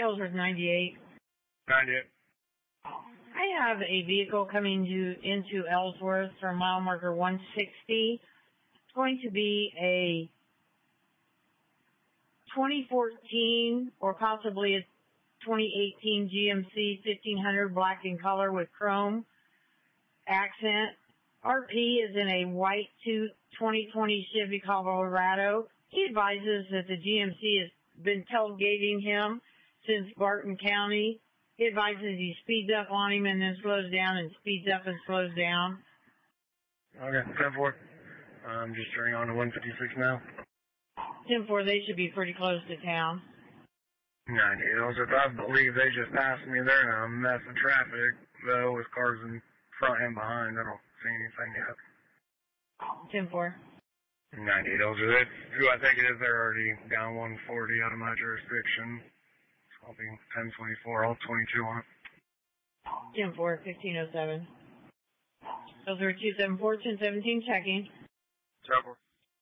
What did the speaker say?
Ellsworth 98. 98. I have a vehicle coming into Ellsworth from mile marker 160. It's going to be a 2014 or possibly a 2018 GMC 1500 black in color with chrome accent. RP is in a white 2020 Chevy Colorado. He advises that the GMC has been tailgating him since Barton County. He advises he speeds up on him and then slows down and speeds up and slows down. Okay, 10-4. I'm just turning on to 156 now. 10-4, they should be pretty close to town. 98 Ellsworth. I believe they just passed me. They're in a mess of traffic, though, with cars in front and behind. I don't see anything yet. 10-4. 98 Ellsworth. That's who I think it is. They're already down 140 out of my jurisdiction. So I'll be 10-24. I'll 22 on it. 10-4, 1507. Those are 274, 1017, checking. 10-4.